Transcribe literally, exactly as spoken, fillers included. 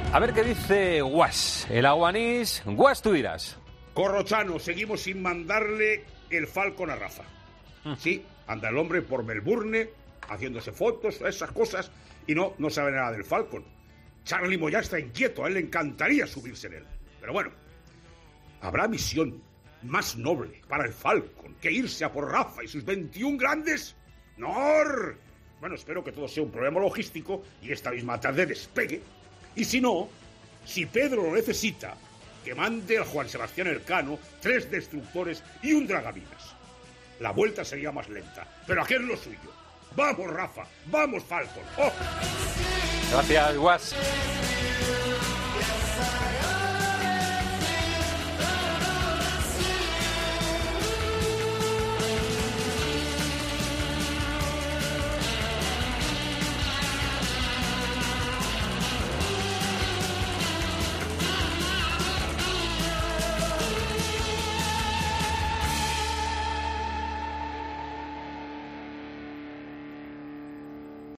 A ver qué dice Guas, el aguanís. Guas, tú dirás. Corrochano, seguimos sin mandarle el Falcon a Rafa. Mm. Sí, anda el hombre por Melbourne haciéndose fotos, esas cosas, y no, no sabe nada del Falcon. Charlie Moya está inquieto, a él le encantaría subirse en él. Pero bueno, ¿habrá misión más noble para el Falcon que irse a por Rafa y sus veintiún grandes? ¡No! Bueno, espero que todo sea un problema logístico y esta misma tarde despegue. Y si no, si Pedro lo necesita, que mande a Juan Sebastián Elcano tres destructores y un dragaminas. La vuelta sería más lenta, pero aquel es lo suyo. ¡Vamos, Rafa! ¡Vamos, Falcon! ¡Oh! Gracias, Guas.